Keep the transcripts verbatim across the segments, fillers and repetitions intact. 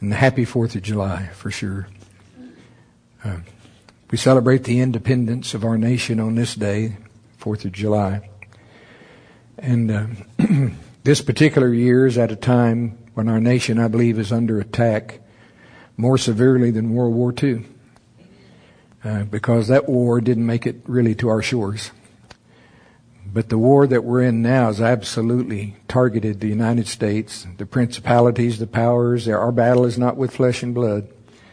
And happy fourth of July, for sure. Uh, we celebrate the independence of our nation on this day, fourth of July. And uh, this particular year is at a time when our nation, I believe, is under attack more severely than World War Two. Uh, because that war didn't make it really to our shores. But the war that we're in now has absolutely targeted the United States, the principalities, the powers. Our battle is not with flesh and blood,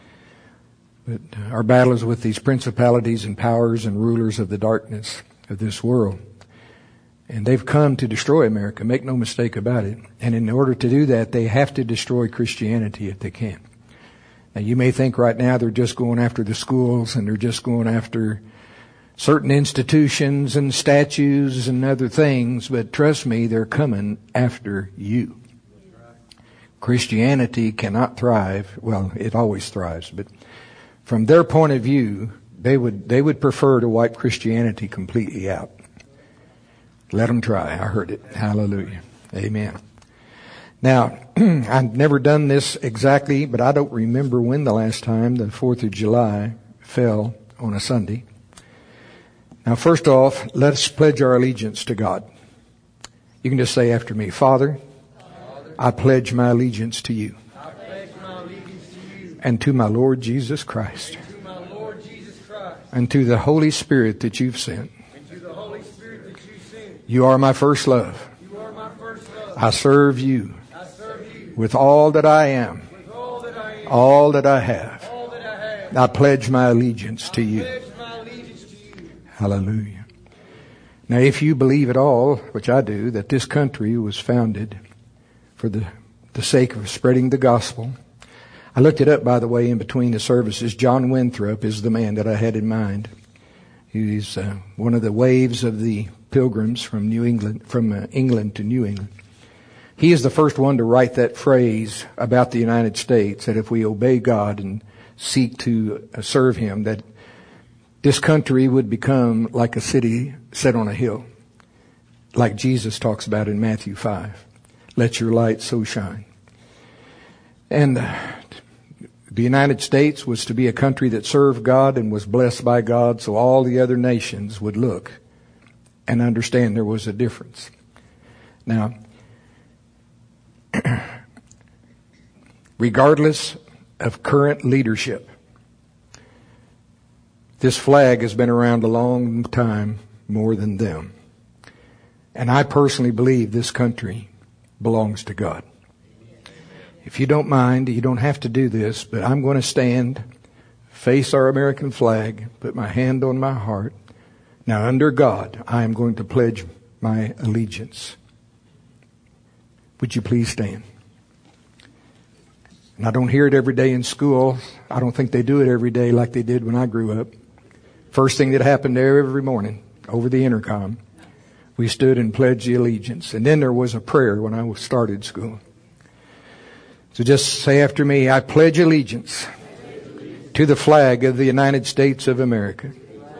but our battle is with these principalities and powers and rulers of the darkness of this world. And they've come to destroy America, make no mistake about it. And in order to do that, they have to destroy Christianity if they can. Now, you may think right now they're just going after the schools and they're just going after certain institutions and statues and other things, but trust me, they're coming after you. Christianity cannot thrive. Well, it always thrives, but from their point of view, they would they would prefer to wipe Christianity completely out. Let them try. I heard it. Hallelujah. Amen. Now, I've never done this exactly, but I don't remember when the last time the fourth of July fell on a Sunday. Now, first off, let us pledge our allegiance to God. You can just say after me, Father, Father I pledge my allegiance to you, I pledge my allegiance to you and to my Lord Jesus Christ, and to my Lord Jesus Christ, and to the Holy Spirit that you've sent. And to the Holy Spirit that you sent. You are my first love. You are my first love. I serve you. I serve you with all that I am, with all that I am, all that I have. All that I have. I pledge my allegiance to you. Hallelujah. Now, if you believe at all, which I do, that this country was founded for the, the sake of spreading the gospel. I looked it up, by the way, in between the services. John Winthrop is the man that I had in mind. He's uh, one of the waves of the pilgrims from New England, from uh, England to New England. He is the first one to write that phrase about the United States, that if we obey God and seek to uh, serve Him, that this country would become like a city set on a hill, like Jesus talks about in Matthew five. Let your light so shine. And uh, the United States was to be a country that served God and was blessed by God, so all the other nations would look and understand there was a difference. Now, regardless of current leadership, this flag has been around a long time, more than them. And I personally believe this country belongs to God. If you don't mind, you don't have to do this, but I'm going to stand, face our American flag, put my hand on my heart. Now, under God, I am going to pledge my allegiance. Would you please stand? And I don't hear it every day in school. I don't think they do it every day like they did when I grew up. First thing that happened there every morning over the intercom, we stood and pledged the allegiance. And then there was a prayer when I started school. So just say after me, I pledge allegiance to the flag of the United States of America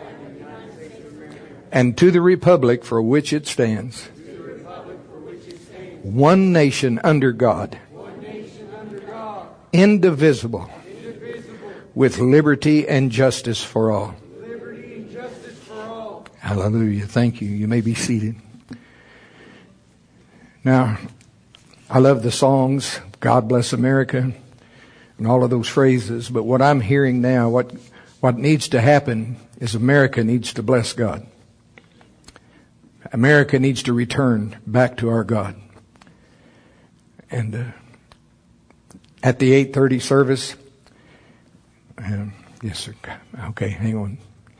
and to the republic for which it stands, one nation under God, indivisible, with liberty and justice for all. Hallelujah. Thank you. You may be seated. Now, I love the songs, God Bless America, and all of those phrases. But what I'm hearing now, what, what needs to happen is America needs to bless God. America needs to return back to our God. And uh, at the eight thirty service, um, yes, sir. Okay, hang on.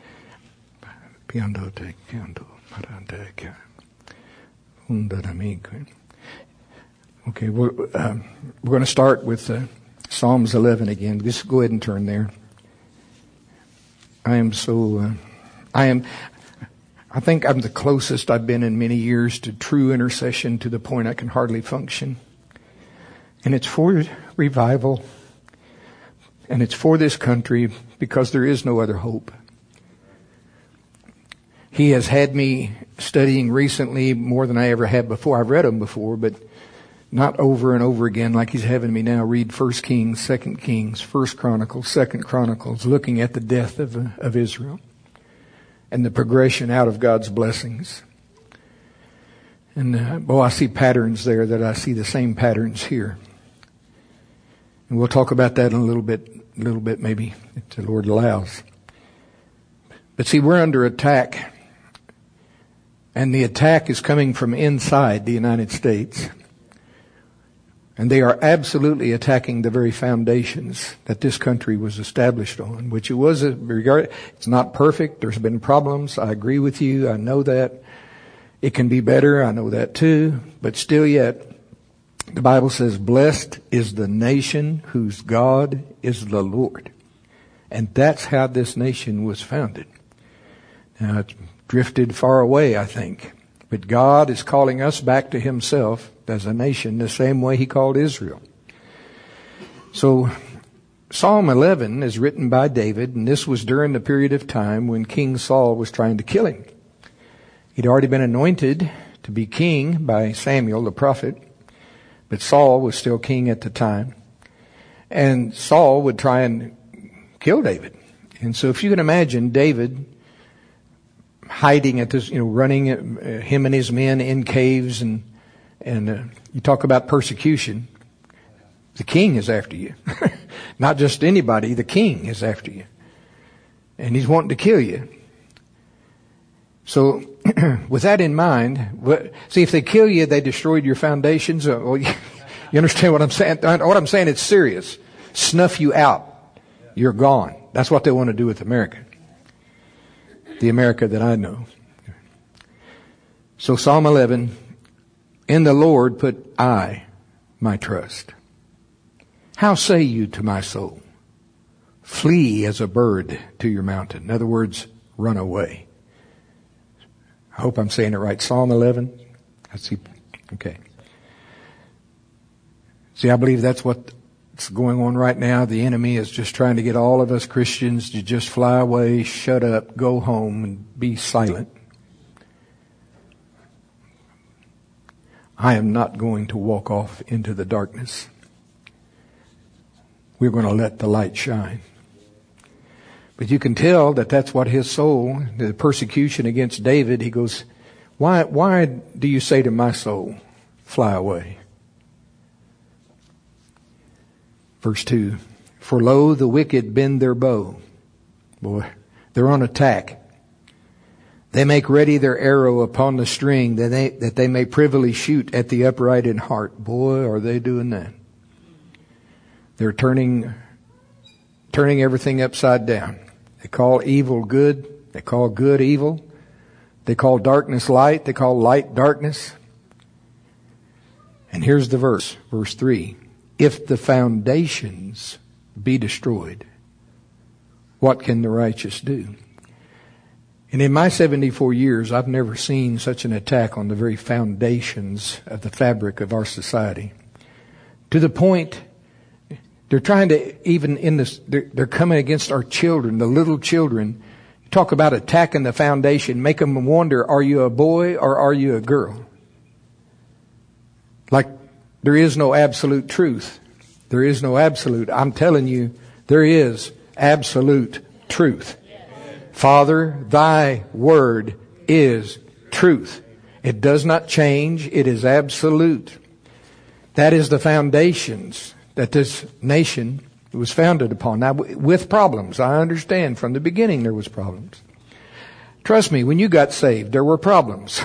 Okay, we're, um, we're going to start with uh, Psalms eleven again. Just go ahead and turn there. I am so, uh, I am, I think I'm the closest I've been in many years to true intercession, to the point I can hardly function. And it's for revival. And it's for this country because there is no other hope. He has had me studying recently more than I ever have before. I've read them before, but not over and over again like he's having me now read First Kings, Second Kings, First Chronicles, Second Chronicles, looking at the death of, of Israel and the progression out of God's blessings. And, uh, boy, I see patterns there that I see the same patterns here. And we'll talk about that in a little bit, a little bit maybe, if the Lord allows. But see, we're under attack. And the attack is coming from inside the United States. And they are absolutely attacking the very foundations that this country was established on, which it was a regard. It's not perfect. There's been problems. I agree with you. I know that. It can be better. I know that too. But still yet, the Bible says, blessed is the nation whose God is the Lord. And that's how this nation was founded. Now, it's drifted far away, I think. But God is calling us back to himself as a nation the same way he called Israel. So, Psalm eleven is written by David, and this was during the period of time when King Saul was trying to kill him. He'd already been anointed to be king by Samuel the prophet, but Saul was still king at the time. And Saul would try and kill David. And so if you can imagine David hiding at this, you know, running, uh, him and his men in caves, and and uh, you talk about persecution. The king is after you. Not just anybody, the king is after you. And he's wanting to kill you. So, with that in mind, see, if they kill you, they destroyed your foundations. Well, you understand what I'm saying? What I'm saying, it's serious. Snuff you out. You're gone. That's what they want to do with America. The America that I know. So Psalm eleven, in the Lord put I my trust. How say you to my soul, flee as a bird to your mountain? In other words, run away. I hope I'm saying it right. Psalm eleven. I see. Okay. See, I believe that's what's going on right now. The enemy is just trying to get all of us Christians to just fly away, shut up, go home, and be silent. I am not going to walk off into the darkness. We're going to let the light shine. But you can tell that that's what his soul, the persecution against David, he goes, why, why do you say to my soul, fly away? Verse two, for lo, the wicked bend their bow. Boy, they're on attack. They make ready their arrow upon the string that they, that they may privily shoot at the upright in heart. Boy, are they doing that. They're turning, turning everything upside down. They call evil good. They call good evil. They call darkness light. They call light darkness. And here's the verse, verse three. If the foundations be destroyed, what can the righteous do? And in my seventy-four years, I've never seen such an attack on the very foundations of the fabric of our society. To the point, they're trying to, even in this, they're, they're coming against our children, the little children. Talk about attacking the foundation, make them wonder, are you a boy or are you a girl? Like, there is no absolute truth. There is no absolute. I'm telling you, there is absolute truth. Father, thy word is truth. It does not change. It is absolute. That is the foundations that this nation was founded upon. Now, with problems, I understand from the beginning there was problems. Trust me, when you got saved, there were problems.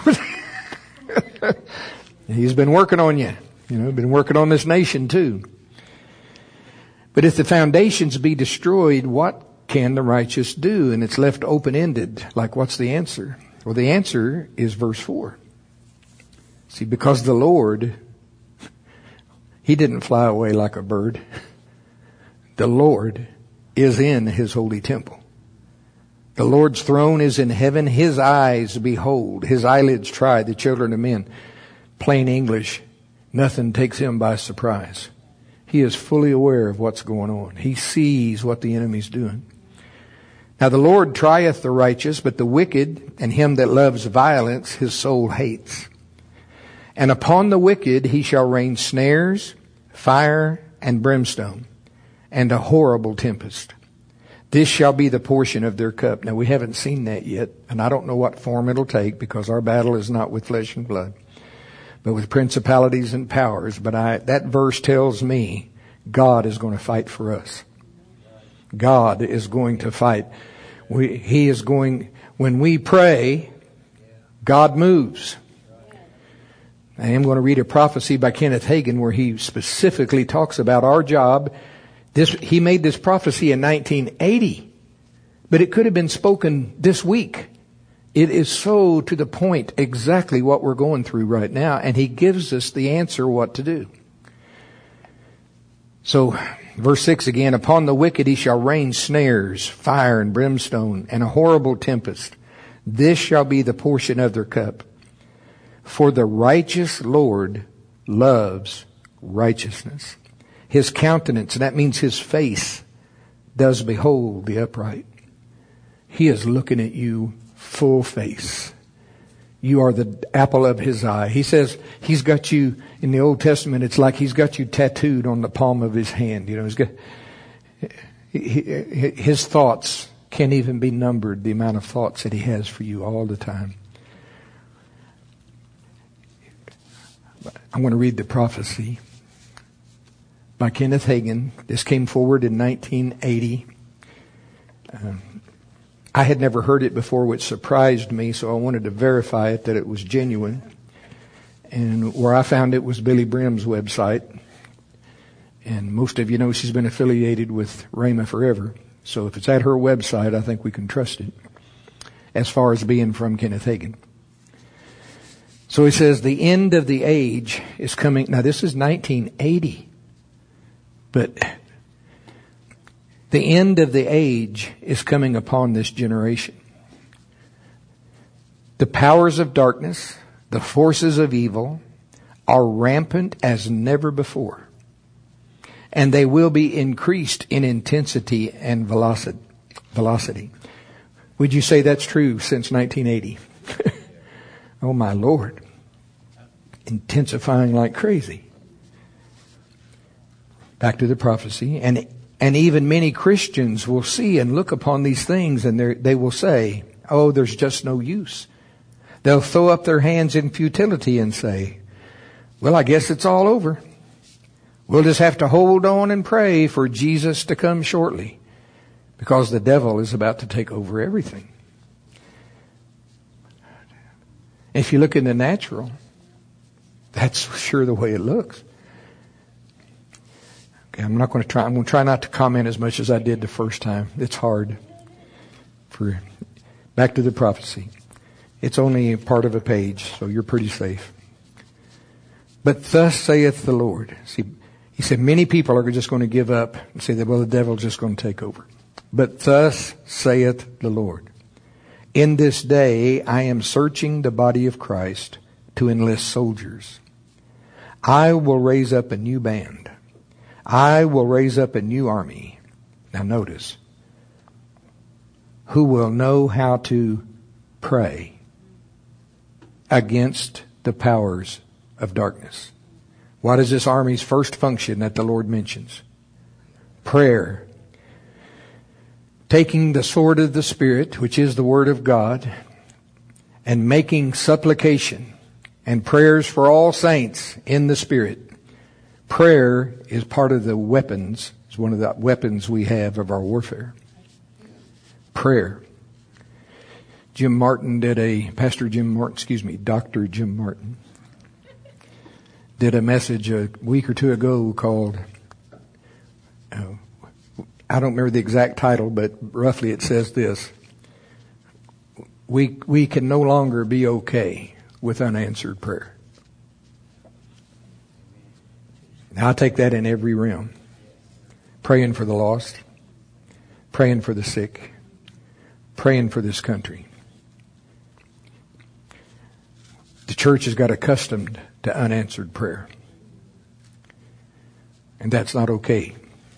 He's been working on you. You know, been working on this nation too. But if the foundations be destroyed, what can the righteous do? And it's left open-ended. Like, what's the answer? Well, the answer is verse four. See, because the Lord, He didn't fly away like a bird. The Lord is in His holy temple. The Lord's throne is in heaven. His eyes behold. His eyelids try the children of men. Plain English, nothing takes Him by surprise. He is fully aware of what's going on. He sees what the enemy's doing. Now the Lord trieth the righteous, but the wicked and him that loves violence, His soul hates. And upon the wicked he shall rain snares, fire, and brimstone, and a horrible tempest. This shall be the portion of their cup. Now, we haven't seen that yet, and I don't know what form it'll take, because our battle is not with flesh and blood, but with principalities and powers. But I, that verse tells me God is going to fight for us. God is going to fight. We, he is going, when we pray, God moves. I am going to read a prophecy by Kenneth Hagin where he specifically talks about our job. This, he made this prophecy in nineteen eighty, but it could have been spoken this week. It is so to the point exactly what we're going through right now, and he gives us the answer what to do. So, verse six again, upon the wicked he shall rain snares, fire and brimstone, and a horrible tempest. This shall be the portion of their cup. For the righteous Lord loves righteousness. His countenance, and that means his face, does behold the upright. He is looking at you full face. You are the apple of his eye. He says he's got you, in the Old Testament, it's like he's got you tattooed on the palm of his hand. You know, he's got, his thoughts can't even be numbered, the amount of thoughts that he has for you all the time. I'm going to read the prophecy by Kenneth Hagin. This came forward in nineteen eighty. Um, I had never heard it before, which surprised me, so I wanted to verify it, that it was genuine. And where I found it was Billy Brim's website. And most of you know she's been affiliated with Rhema forever. So if it's at her website, I think we can trust it, as far as being from Kenneth Hagin. So he says, the end of the age is coming. Now this is nineteen eighty. But the end of the age is coming upon this generation. The powers of darkness, the forces of evil, are rampant as never before. And they will be increased in intensity and velocity. Would you say that's true since nineteen eighty? Oh my Lord. Intensifying like crazy. Back to the prophecy. And and even many Christians will see and look upon these things, and they will say, oh, there's just no use. They'll throw up their hands in futility and say, well, I guess it's all over. We'll just have to hold on and pray for Jesus to come shortly, because the devil is about to take over everything. If you look in the natural, that's sure the way it looks. Okay, I'm not going to try. I'm going to try not to comment as much as I did the first time. It's hard. For back to the prophecy. It's only part of a page, so you're pretty safe. But thus saith the Lord. See, he said many people are just going to give up and say that, well, the devil's just going to take over. But thus saith the Lord. In this day I am searching the body of Christ to enlist soldiers. I will raise up a new band. I will raise up a new army. Now notice. Who will know how to pray against the powers of darkness. What is this army's first function that the Lord mentions? Prayer. Taking the sword of the Spirit, which is the Word of God, and making supplication and prayers for all saints in the Spirit. Prayer is part of the weapons, is one of the weapons we have of our warfare. Prayer. Jim Martin did a, Pastor Jim Martin, excuse me, Doctor Jim Martin, did a message a week or two ago called, uh, I don't remember the exact title, but roughly it says this: We, we can no longer be okay with unanswered prayer. Now I take that in every realm. Praying for the lost, praying for the sick, praying for this country. The church has got accustomed to unanswered prayer. And that's not okay.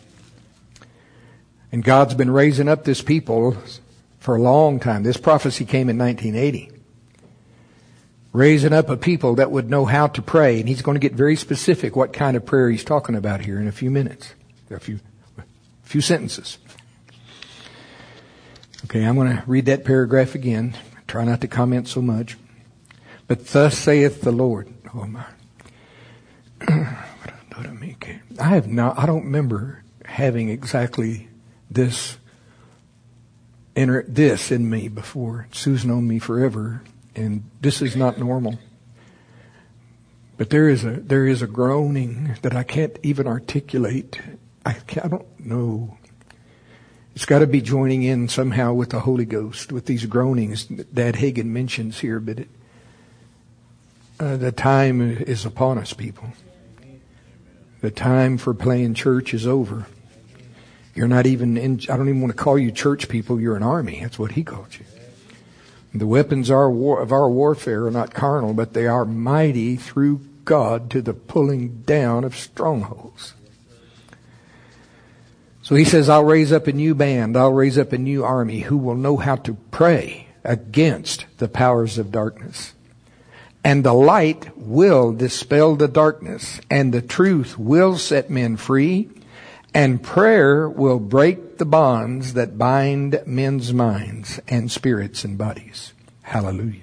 And God's been raising up this people for a long time. This prophecy came in nineteen eighty. Raising up a people that would know how to pray. And he's going to get very specific what kind of prayer he's talking about here in a few minutes. A few, a few sentences. Okay, I'm going to read that paragraph again. Try not to comment so much. But thus saith the Lord. Oh my. I have not, I don't remember having exactly this, enter, this in me before. Sue's known me forever. And this is not normal. But there is a there is a groaning that I can't even articulate. I, can't, I don't know. It's got to be joining in somehow with the Holy Ghost, with these groanings that Dad Hagin mentions here. But it, uh, the time is upon us, people. The time for playing church is over. You're not even in, I don't even want to call you church people. You're an army. That's what he called you. The weapons are war, of our warfare are not carnal, but they are mighty through God to the pulling down of strongholds. So he says, I'll raise up a new band. I'll raise up a new army who will know how to pray against the powers of darkness. And the light will dispel the darkness, and the truth will set men free, and prayer will break the bonds that bind men's minds and spirits and bodies. Hallelujah.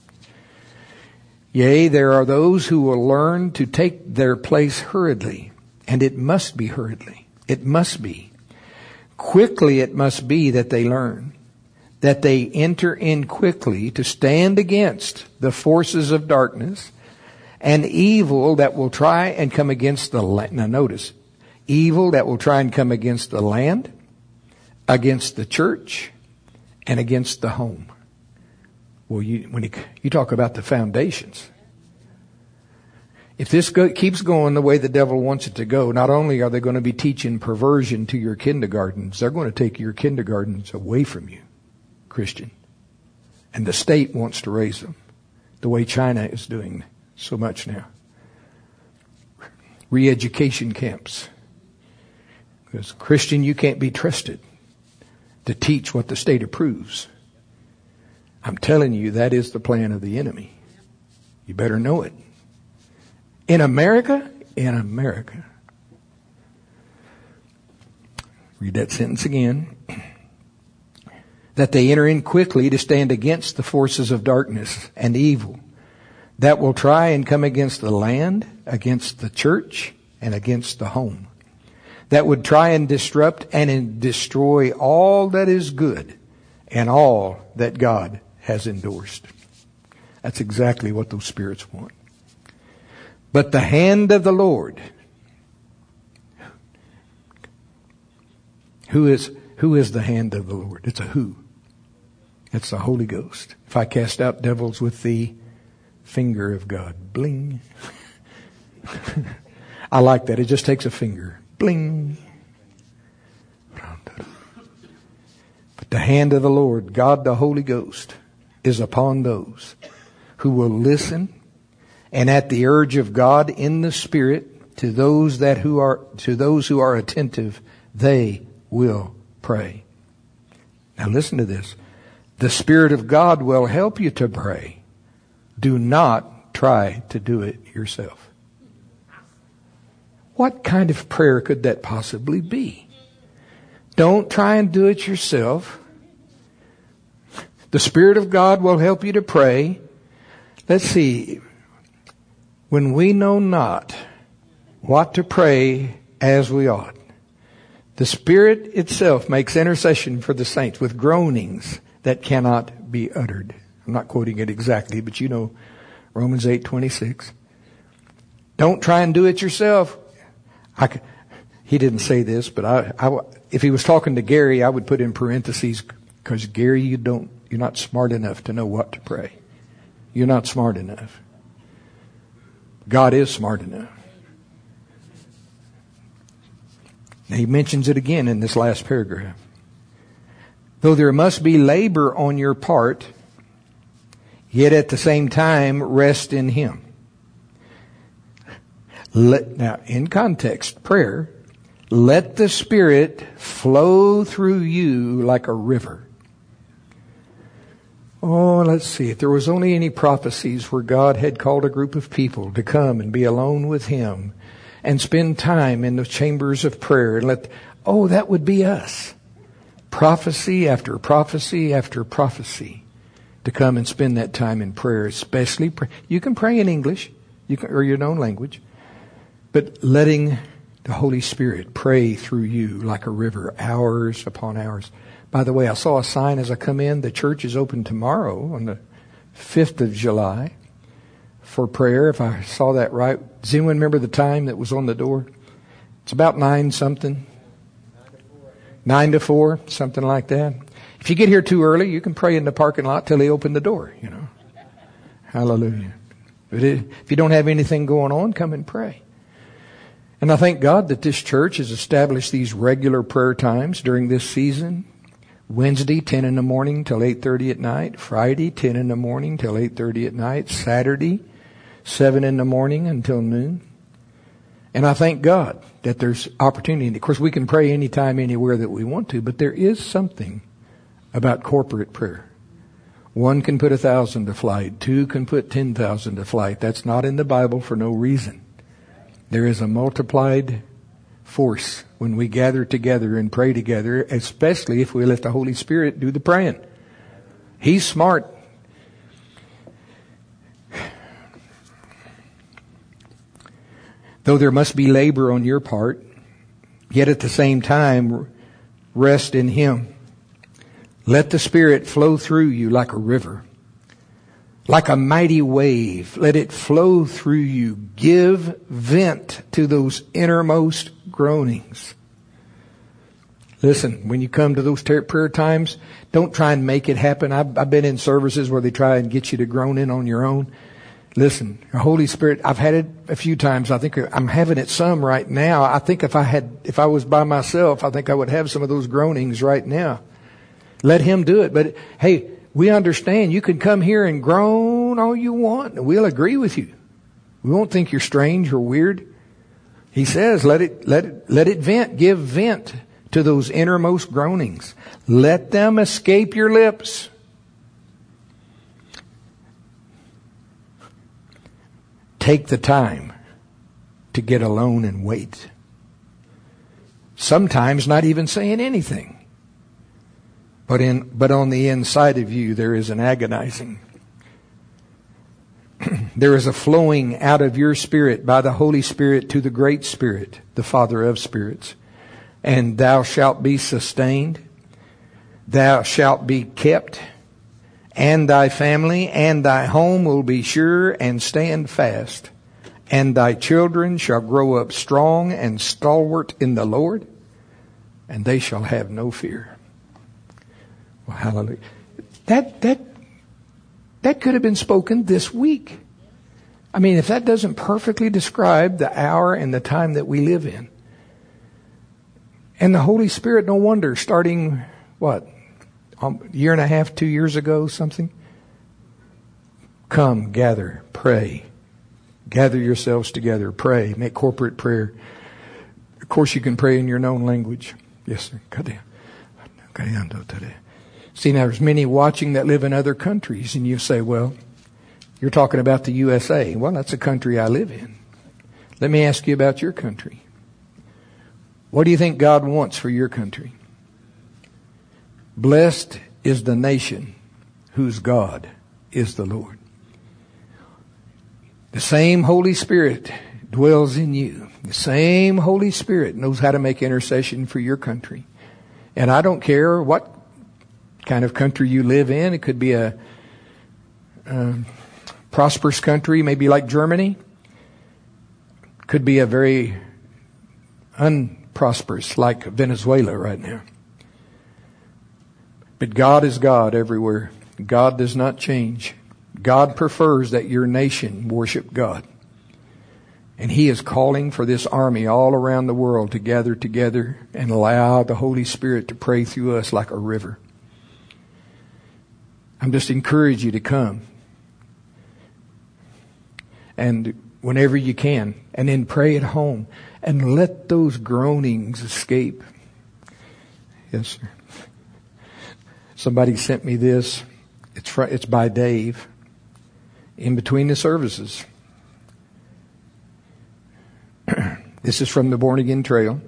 Yea, there are those who will learn to take their place hurriedly, and it must be hurriedly. It must be. Quickly it must be that they learn, that they enter in quickly to stand against the forces of darkness and evil that will try and come against the land. Now notice, evil that will try and come against the land, against the church, and against the home. Well, you, when you, you talk about the foundations. If this go, keeps going the way the devil wants it to go, not only are they going to be teaching perversion to your kindergartens, they're going to take your kindergartens away from you, Christian. And the state wants to raise them the way China is doing so much now. Re-education camps. Because Christian, you can't be trusted to teach what the state approves. I'm telling you, that is the plan of the enemy. You better know it. In America, in America. Read that sentence again. That they enter in quickly to stand against the forces of darkness and evil that will try and come against the land, against the church, and against the home. That would try and disrupt and destroy all that is good and all that God has endorsed. That's exactly what those spirits want. But the hand of the Lord, who is, who is the hand of the Lord? It's a who. It's the Holy Ghost. If I cast out devils with the finger of God, bling. I like that. It just takes a finger. Bling. But the hand of the Lord, God the Holy Ghost, is upon those who will listen, and at the urge of God in the Spirit, to those that who are to those who are attentive, they will pray. Now listen to this. The Spirit of God will help you to pray. Do not try to do it yourself. What kind of prayer could that possibly be? Don't try and do it yourself. The Spirit of God will help you to pray. Let's see. When we know not what to pray as we ought, the Spirit itself makes intercession for the saints with groanings that cannot be uttered. I'm not quoting it exactly, but you know Romans eight twenty-six. Don't try and do it yourself. I could, he didn't say this, but I, I, if he was talking to Gary, I would put in parentheses, because Gary, you don't, you're not smart enough to know what to pray. You're not smart enough. God is smart enough. Now he mentions it again in this last paragraph. Though there must be labor on your part, yet at the same time rest in Him. Let, now, in context, prayer, let the Spirit flow through you like a river. Oh, let's see. If there was only any prophecies where God had called a group of people to come and be alone with Him and spend time in the chambers of prayer and let, oh, that would be us. Prophecy after prophecy after prophecy to come and spend that time in prayer, especially pray. You can pray in English you can, or your own language, but letting the Holy Spirit pray through you like a river, hours upon hours. By the way, I saw a sign as I come in. The church is open tomorrow on the fifth of July for prayer. If I saw that right. Does anyone remember the time that was on the door? It's about nine something. Nine to four, something like that. If you get here too early, you can pray in the parking lot till they open the door, you know. Hallelujah. But if you don't have anything going on, come and pray. And I thank God that this church has established these regular prayer times during this season. Wednesday, ten in the morning till eight thirty at night. Friday, ten in the morning till eight thirty at night. Saturday, seven in the morning until noon. And I thank God that there's opportunity. Of course, we can pray anytime, anywhere that we want to, but there is something about corporate prayer. One can put a thousand to flight. Two can put ten thousand to flight. That's not in the Bible for no reason. There is a multiplied force when we gather together and pray together, especially if we let the Holy Spirit do the praying. He's smart. Though there must be labor on your part, yet at the same time, rest in Him. Let the Spirit flow through you like a river, like a mighty wave. Let it flow through you. Give vent to those innermost groanings. Listen, when you come to those prayer times, don't try and make it happen. I've, I've been in services where they try and get you to groan in on your own. Listen, the Holy Spirit, I've had it a few times. I think I'm having it some right now. I think if I had, if I was by myself, I think I would have some of those groanings right now. Let Him do it. But hey, we understand you can come here and groan all you want, and we'll agree with you. We won't think you're strange or weird. He says, let it, let it, let it vent. Give vent to those innermost groanings. Let them escape your lips. Take the time to get alone and wait. Sometimes not even saying anything. But in, but on the inside of you, there is an agonizing. There is a flowing out of your spirit by the Holy Spirit to the great Spirit, the Father of spirits. And thou shalt be sustained. Thou shalt be kept. And thy family and thy home will be sure and stand fast. And thy children shall grow up strong and stalwart in the Lord. And they shall have no fear. Well, hallelujah. That, that, that could have been spoken this week. I mean, if that doesn't perfectly describe the hour and the time that we live in. And the Holy Spirit, no wonder, starting, what, a year and a half, two years ago, something? Come, gather, pray. Gather yourselves together, pray, make corporate prayer. Of course, you can pray in your known language. Yes, sir. See, now there's many watching that live in other countries, and you say, well, you're talking about the U S A. Well, that's a country I live in. Let me ask you about your country. What do you think God wants for your country? Blessed is the nation whose God is the Lord. The same Holy Spirit dwells in you. The same Holy Spirit knows how to make intercession for your country. And I don't care what kind of country you live in. It could be a, a prosperous country, maybe like Germany. Could be a very unprosperous, like Venezuela right now. But God is God everywhere. God does not change. God prefers that your nation worship God. And He is calling for this army all around the world to gather together and allow the Holy Spirit to pray through us like a river. I'm just encourage you to come. And whenever you can. And then pray at home. And let those groanings escape. Yes, sir. Somebody sent me this. It's fr- it's by Dave in between the services. This is from the Born Again Trail.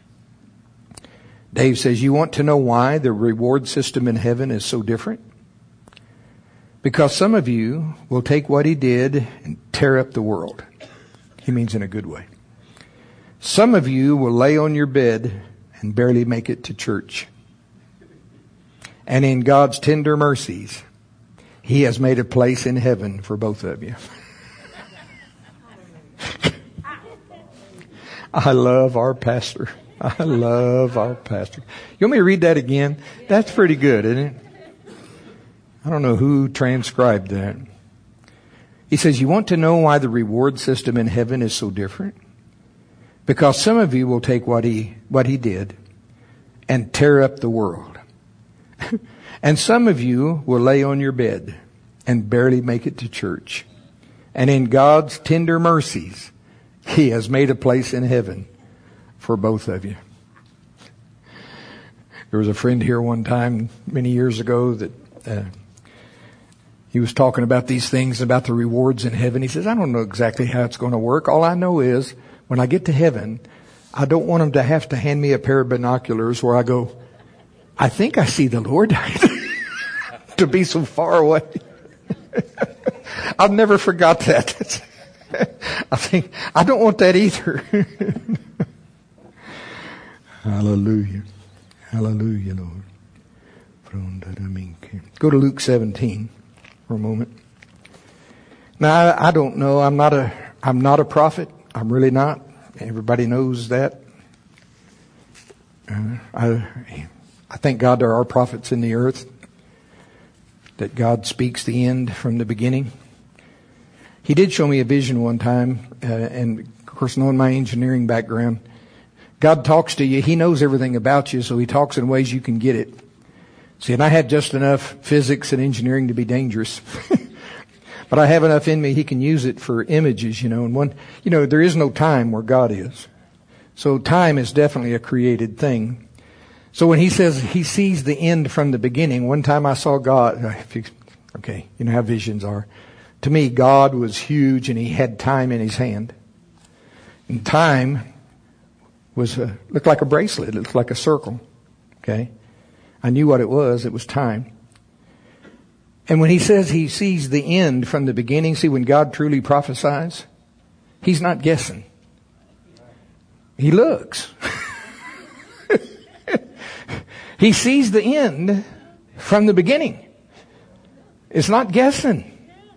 Dave says, you want to know why the reward system in heaven is so different? Because some of you will take what he did and tear up the world. He means in a good way. Some of you will lay on your bed and barely make it to church. And in God's tender mercies, he has made a place in heaven for both of you. I love our pastor. I love our pastor. You want me to read that again? That's pretty good, isn't it? I don't know who transcribed that. He says, you want to know why the reward system in heaven is so different? Because some of you will take what he, what he did and tear up the world. And some of you will lay on your bed and barely make it to church. And in God's tender mercies, he has made a place in heaven for both of you. There was a friend here one time, many years ago, that uh, he was talking about these things, about the rewards in heaven. He says, I don't know exactly how it's going to work. All I know is when I get to heaven, I don't want them to have to hand me a pair of binoculars where I go, I think I see the Lord, to be so far away. I've never forgot that. I think, I don't want that either. Hallelujah. Hallelujah, Lord. Go to Luke seventeen for a moment. Now, I, I don't know. I'm not a, I'm not a prophet. I'm really not. Everybody knows that. Uh, I, I thank God there are prophets in the earth, that God speaks the end from the beginning. He did show me a vision one time, uh, and of course, knowing my engineering background, God talks to you. He knows everything about you, so he talks in ways you can get it. See, and I had just enough physics and engineering to be dangerous. But I have enough in me, he can use it for images, you know. And one, you know, there is no time where God is. So time is definitely a created thing. So when he says he sees the end from the beginning, one time I saw God, okay, you know how visions are. To me, God was huge and he had time in his hand. And time was a, looked like a bracelet. It looked like a circle. Okay. I knew what it was. It was time. And when he says he sees the end from the beginning, see, when God truly prophesies, he's not guessing. He looks. He sees the end from the beginning. It's not guessing.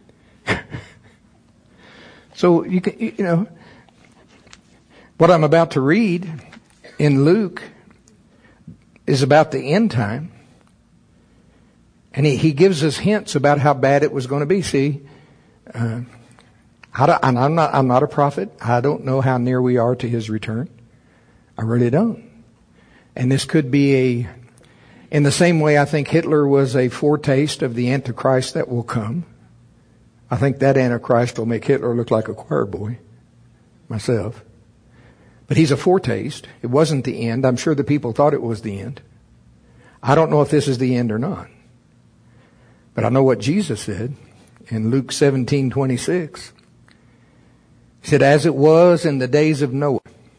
So you can, you know, what I'm about to read in Luke is about the end time. And he, he gives us hints about how bad it was going to be. See, uh, I don't, and I'm not, I'm not a prophet. I don't know how near we are to his return. I really don't. And this could be a, in the same way I think Hitler was a foretaste of the Antichrist that will come. I think that Antichrist will make Hitler look like a choir boy, myself. But he's a foretaste. It wasn't the end. I'm sure the people thought it was the end. I don't know if this is the end or not. But I know what Jesus said in Luke seventeen twenty-six. He said, as it was in the days of Noah,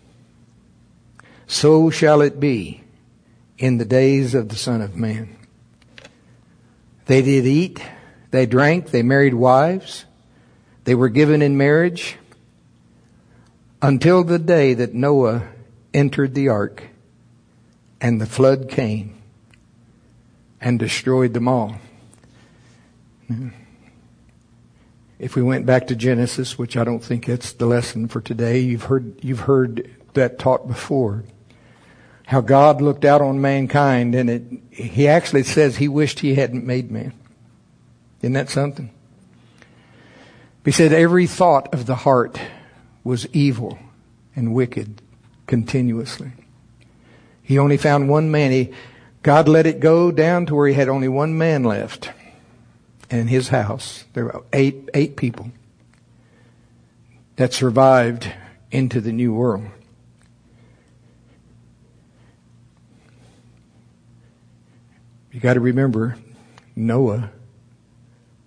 so shall it be in the days of the Son of Man. They did eat, they drank, they married wives, they were given in marriage until the day that Noah entered the ark and the flood came and destroyed them all. If we went back to Genesis, which I don't think that's the lesson for today, you've heard, you've heard that taught before. How God looked out on mankind and it, he actually says he wished he hadn't made man. Isn't that something? He said every thought of the heart was evil and wicked continuously. He only found one man. He, God let it go down to where he had only one man left. And in his house, there were eight, eight people that survived into the new world. You got to remember, Noah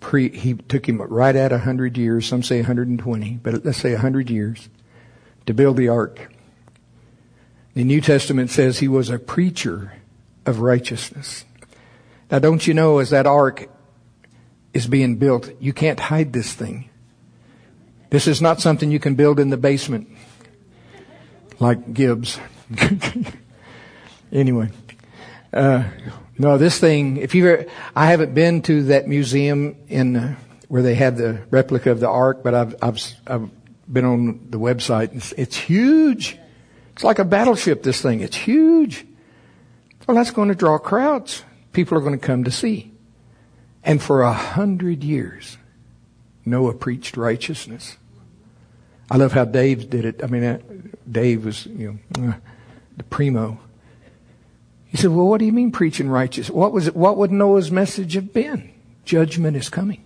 pre, he took him right at a hundred years. Some say one hundred twenty, but let's say a hundred years to build the ark. The New Testament says he was a preacher of righteousness. Now, don't you know, as that ark is being built, you can't hide this thing. This is not something you can build in the basement like Gibbs. Anyway, uh, no, this thing, if you ever, I haven't been to that museum in uh, where they have the replica of the ark, but I've, I've, I've been on the website. It's, it's huge. It's like a battleship, this thing. It's huge. Well, that's going to draw crowds. People are going to come to see. And for a hundred years, Noah preached righteousness. I love how Dave did it. I mean, uh, Dave was, you know, uh, the primo. He said, well, what do you mean preaching righteous? What was it? What would Noah's message have been? Judgment is coming.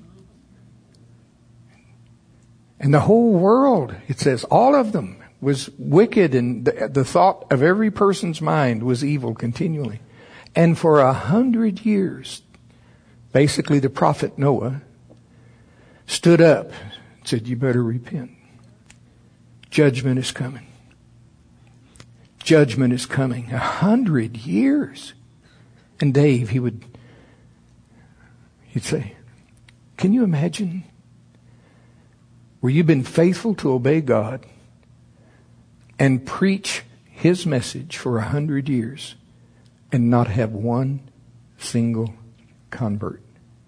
And the whole world, it says, all of them was wicked, and the, the thought of every person's mind was evil continually. And for a hundred years, basically the prophet Noah stood up and said, you better repent. Judgment is coming. Judgment is coming. A hundred years. And Dave, he would, he'd say, can you imagine where you've been faithful to obey God and preach His message for a hundred years and not have one single convert?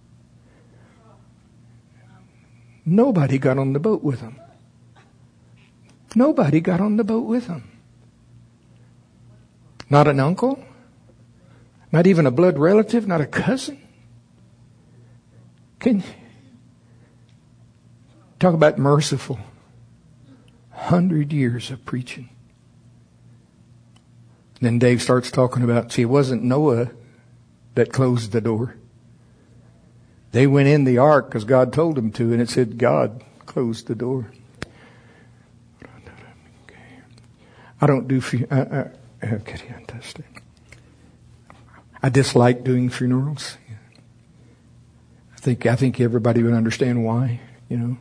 Nobody got on the boat with him. Nobody got on the boat with him. Not an uncle, not even a blood relative, not a cousin. Can you talk about merciful? Hundred years of preaching. Then Dave starts talking about, see, it wasn't Noah that closed the door. They went in the ark because God told them to, and it said God closed the door. I don't do, I, I, I dislike doing funerals. I think, I think everybody would understand why, you know.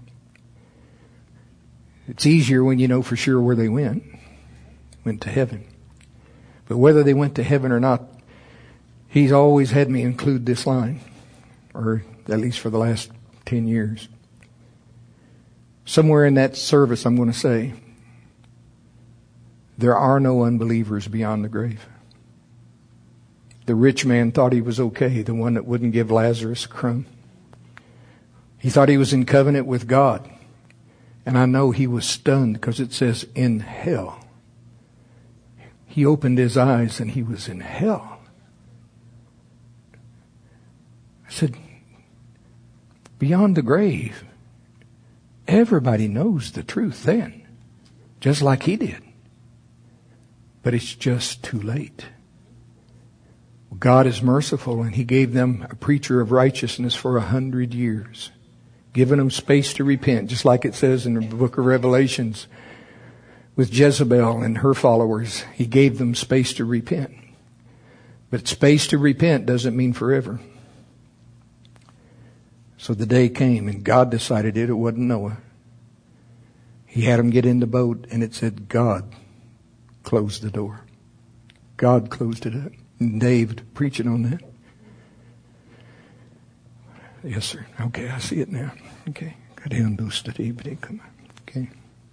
It's easier when you know for sure where they went. Went to heaven. But whether they went to heaven or not, He's always had me include this line. Or at least for the last ten years. Somewhere in that service I'm going to say, there are no unbelievers beyond the grave. The rich man thought he was okay, the one that wouldn't give Lazarus a crumb. He thought he was in covenant with God. And I know he was stunned because it says in hell. He opened his eyes and he was in hell. I said, beyond the grave, everybody knows the truth then, just like he did. But it's just too late. God is merciful, and He gave them a preacher of righteousness for a hundred years, giving them space to repent, just like it says in the book of Revelations with Jezebel and her followers. He gave them space to repent. But space to repent doesn't mean forever. So the day came, and God decided it. It wasn't Noah. He had them get in the boat, and it said God closed the door. God closed it up. And Dave preaching on that. Yes, sir. Okay, I see it now. Okay. Okay.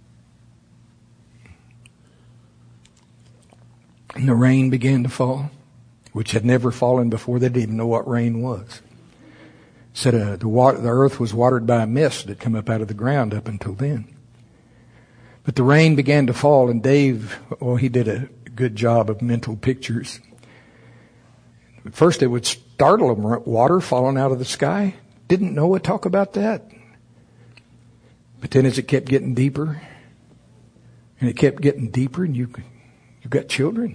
And the rain began to fall, which had never fallen before. They didn't even know what rain was. Said uh, the water, the earth was watered by a mist that come up out of the ground up until then. But the rain began to fall, and Dave, well, he did a good job of mental pictures. At first, it would startle them, water falling out of the sky. Didn't Noah talk about that? But then as it kept getting deeper, and it kept getting deeper, and you, you've got children.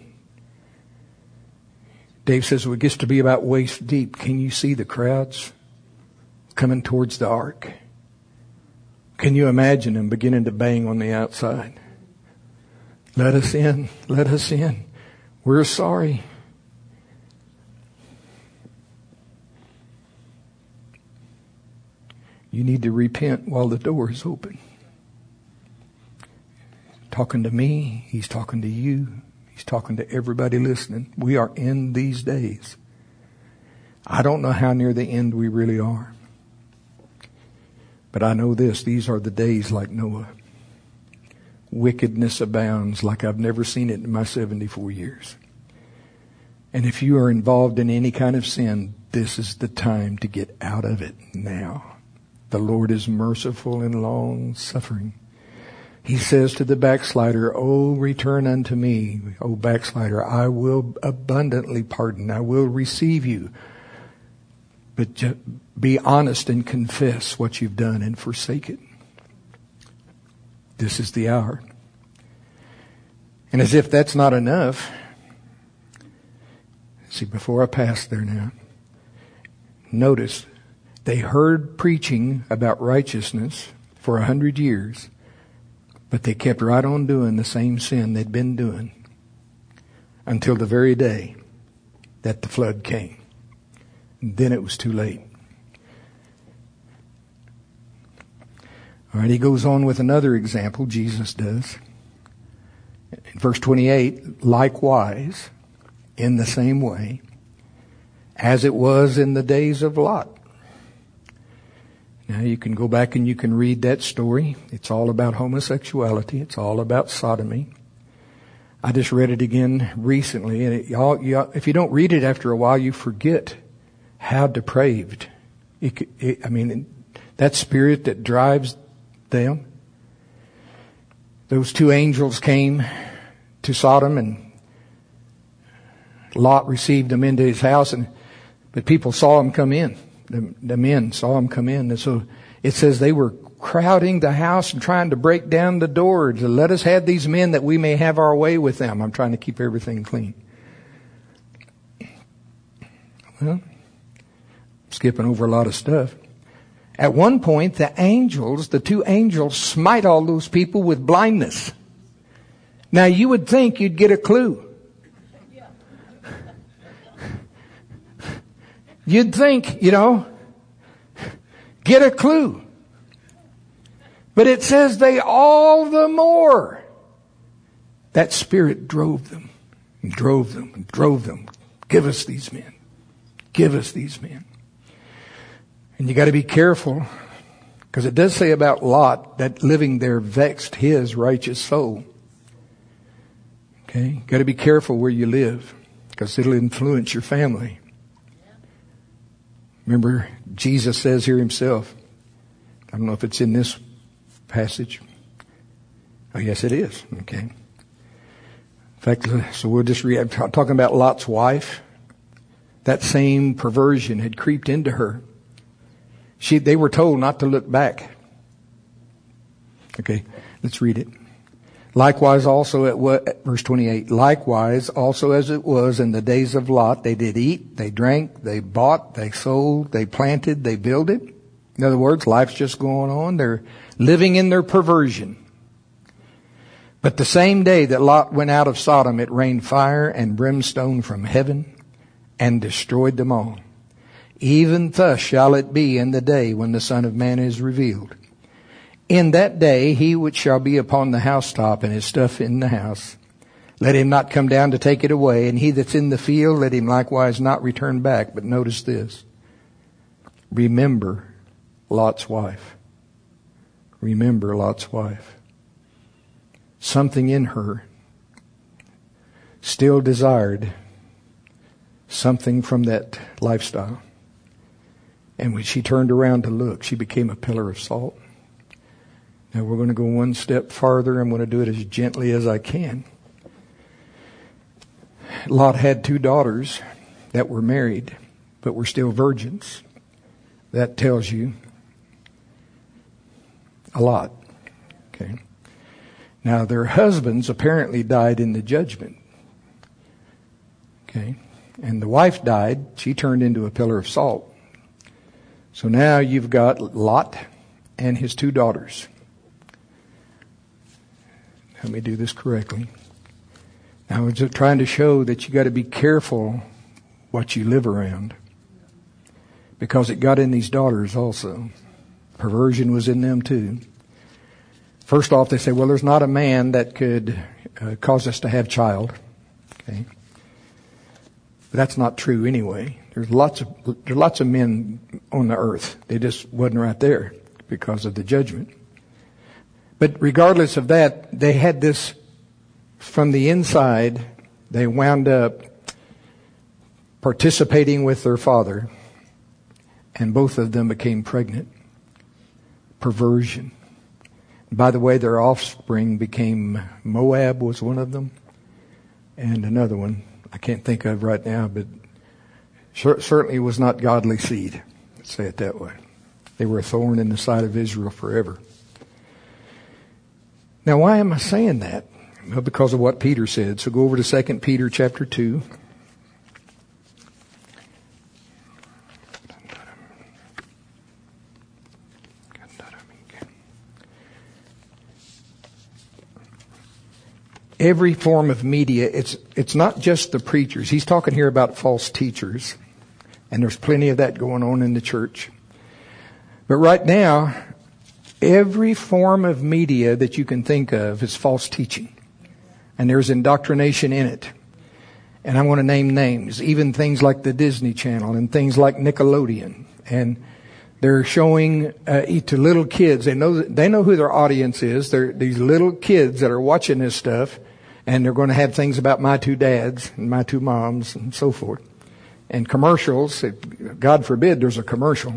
Dave says, well, it gets to be about waist deep. Can you see the crowds coming towards the ark? Can you imagine them beginning to bang on the outside? Let us in. Let us in. We're sorry. You need to repent while the door is open. Talking to me, he's talking to you. He's talking to everybody listening. We are in these days. I don't know how near the end we really are. But I know this, these are the days like Noah. Wickedness abounds like I've never seen it in my seventy-four years. And if you are involved in any kind of sin, this is the time to get out of it now. The Lord is merciful and long suffering. He says to the backslider, "Oh, return unto me, O backslider. I will abundantly pardon. I will receive you. But just be honest and confess what you've done and forsake it." This is the hour. And as if that's not enough, see, before I pass there now, notice they heard preaching about righteousness for a hundred years, but they kept right on doing the same sin they'd been doing until the very day that the flood came. And then it was too late. All right, he goes on with another example, Jesus does. In verse twenty-eight, likewise, in the same way, as it was in the days of Lot. Now you can go back and you can read that story. It's all about homosexuality. It's all about sodomy. I just read it again recently, and it, y'all, y'all, if you don't read it after a while, you forget how depraved. It, it, I mean, that spirit that drives them. Those two angels came to Sodom, and Lot received them into his house, and but people saw him come in. The, the men saw him come in, and so it says they were crowding the house and trying to break down the door to let us have these men that we may have our way with them. I'm trying to keep everything clean. Well, skipping over a lot of stuff. At one point, the angels, the two angels, smite all those people with blindness. Now, you would think you'd get a clue. You'd think, you know, get a clue. But it says they all the more. That spirit drove them, and drove them, and drove them. Give us these men. Give us these men. And you got to be careful, because it does say about Lot that living there vexed his righteous soul. Okay, got to be careful where you live, because it'll influence your family. Remember, Jesus says here himself, I don't know if it's in this passage. Oh, yes, it is. Okay. In fact, so we'll just read, I'm talking about Lot's wife. That same perversion had creeped into her. She, they were told not to look back. Okay, let's read it. Likewise also at what, verse twenty-eight, likewise also as it was in the days of Lot, they did eat, they drank, they bought, they sold, they planted, they builded. In other words, life's just going on. They're living in their perversion. But the same day that Lot went out of Sodom, it rained fire and brimstone from heaven and destroyed them all. Even thus shall it be in the day when the Son of Man is revealed. In that day, he which shall be upon the housetop and his stuff in the house, let him not come down to take it away. And he that's in the field, let him likewise not return back. But notice this. Remember Lot's wife. Remember Lot's wife. Something in her still desired something from that lifestyle. And when she turned around to look, she became a pillar of salt. Now we're going to go one step farther. I'm going to do it as gently as I can. Lot had two daughters that were married, but were still virgins. That tells you a lot. Okay. Now their husbands apparently died in the judgment. Okay. And the wife died. She turned into a pillar of salt. So now you've got Lot and his two daughters. Let me do this correctly. Now I was just trying to show that you got to be careful what you live around, because it got in these daughters also. Perversion was in them too. First off, they say, well, there's not a man that could uh, cause us to have child. Okay. But that's not true anyway. There's lots of, there's lots of men on the earth. They just wasn't right there because of the judgment. But regardless of that, they had this from the inside. They wound up participating with their father, and both of them became pregnant. Perversion. By the way, their offspring became, Moab was one of them, and another one I can't think of right now, but certainly was not godly seed. Let's say it that way. They were a thorn in the side of Israel forever. Now, why am I saying that? Well, because of what Peter said. So go over to Second Peter chapter two. Every form of media, it's it's not just the preachers. He's talking here about false teachers. And there's plenty of that going on in the church. But right now, every form of media that you can think of is false teaching. And there's indoctrination in it. And I'm going to name names. Even things like the Disney Channel and things like Nickelodeon. And they're showing uh, to little kids. They know they know who their audience is. They're these little kids that are watching this stuff. And they're going to have things about my two dads and my two moms and so forth. And commercials, God forbid there's a commercial.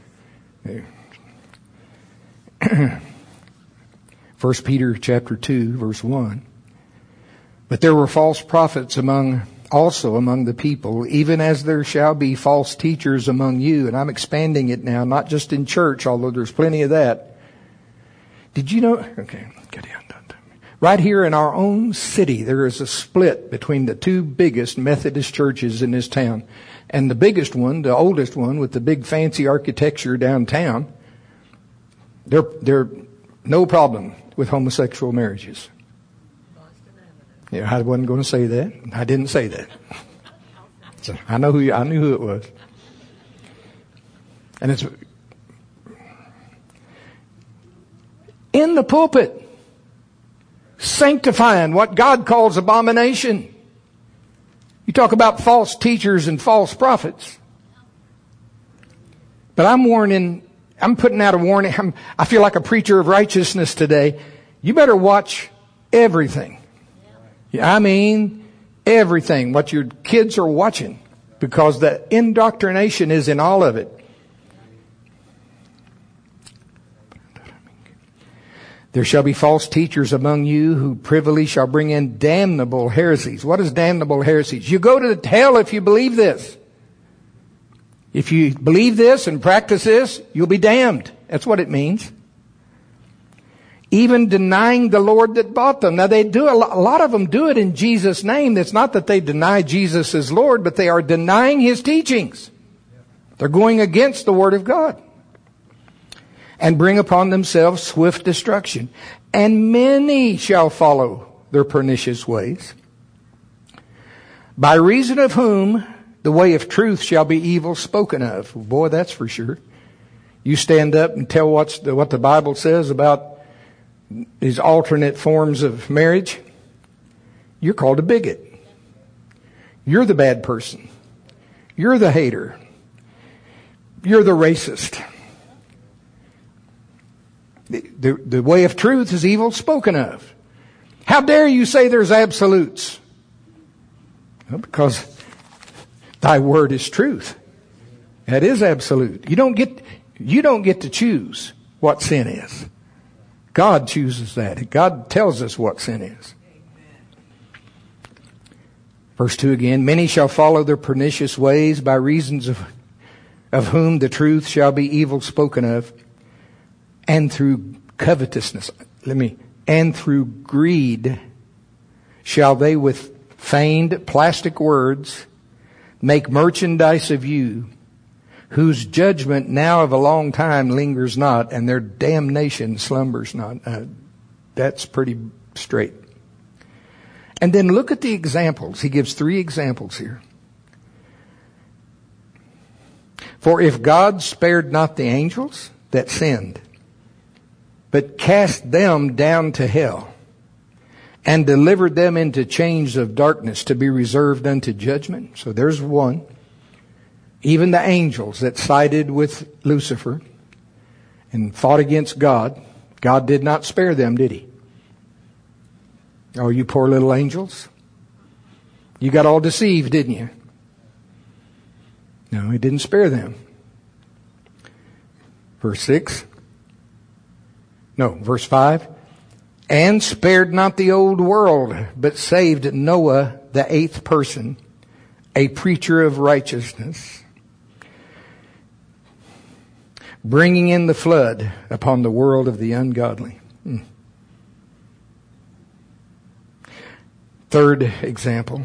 First Peter chapter two, verse one. But there were false prophets among also among the people, even as there shall be false teachers among you. And I'm expanding it now, not just in church, although there's plenty of that. Did you know? Okay, get in. Right here in our own city, there is a split between the two biggest Methodist churches in this town. And the biggest one, the oldest one with the big fancy architecture downtown, they're, they're no problem with homosexual marriages. Yeah, I wasn't going to say that. I didn't say that. So I know who, I knew who it was. And it's in the pulpit. Sanctifying what God calls abomination. You talk about false teachers and false prophets. But I'm warning, I'm putting out a warning. I'm, I feel like a preacher of righteousness today. You better watch everything. I mean, everything. What your kids are watching. Because the indoctrination is in all of it. There shall be false teachers among you who privily shall bring in damnable heresies. What is damnable heresies? You go to hell if you believe this. If you believe this and practice this, you'll be damned. That's what it means. Even denying the Lord that bought them. Now they do, a lot of them do it in Jesus' name. It's not that they deny Jesus as Lord, but they are denying His teachings. They're going against the Word of God. And bring upon themselves swift destruction. And many shall follow their pernicious ways. By reason of whom the way of truth shall be evil spoken of. Boy, that's for sure. You stand up and tell what's the, what the Bible says about these alternate forms of marriage. You're called a bigot. You're the bad person. You're the hater. You're the racist. The, the, the way of truth is evil spoken of. How dare you say there's absolutes? Well, because thy word is truth. That is absolute. You don't get, you don't get to choose what sin is. God chooses that. God tells us what sin is. Verse two again, many shall follow their pernicious ways, by reasons of, of whom the truth shall be evil spoken of. And through covetousness, let me, and through greed shall they with feigned plastic words make merchandise of you, whose judgment now of a long time lingers not, and their damnation slumbers not. Uh, that's pretty straight. And then look at the examples. He gives three examples here. For if God spared not the angels, that sinned, but cast them down to hell and delivered them into chains of darkness to be reserved unto judgment. So there's one. Even the angels that sided with Lucifer and fought against God, God did not spare them, did He? Oh, you poor little angels. You got all deceived, didn't you? No, He didn't spare them. Verse six. No, verse five. And spared not the old world, but saved Noah, the eighth person, a preacher of righteousness, bringing in the flood upon the world of the ungodly. Hmm. Third example.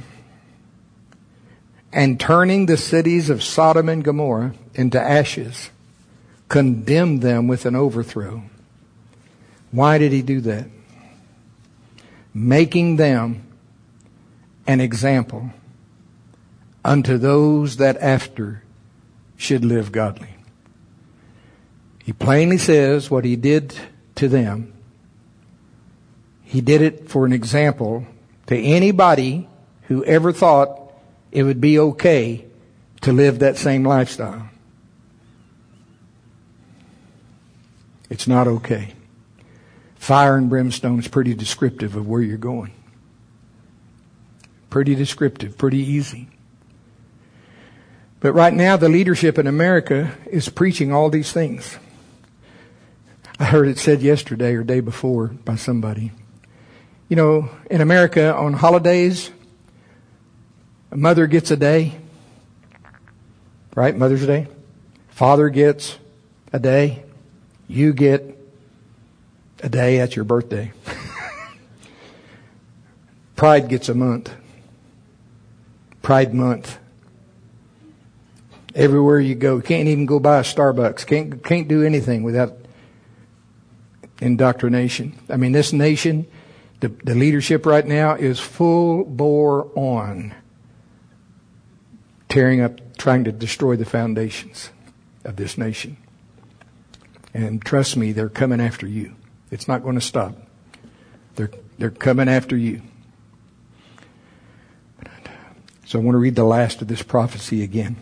And turning the cities of Sodom and Gomorrah into ashes, condemned them with an overthrow. Why did He do that? Making them an example unto those that after should live godly. He plainly says what He did to them. He did it for an example to anybody who ever thought it would be okay to live that same lifestyle. It's not okay. Fire and brimstone is pretty descriptive of where you're going. Pretty descriptive, pretty easy. But right now the leadership in America is preaching all these things. I heard it said yesterday or day before by somebody. You know, in America on holidays, a mother gets a day. Right? Mother's Day. Father gets a day. You get a day at your birthday. Pride gets a month. Pride month. Everywhere you go, can't even go by a Starbucks. Can't can't do anything without indoctrination. I mean, this nation, the, the leadership right now is full bore on tearing up, trying to destroy the foundations of this nation. And trust me, they're coming after you. It's not going to stop. They're they're coming after you. So I want to read the last of this prophecy again.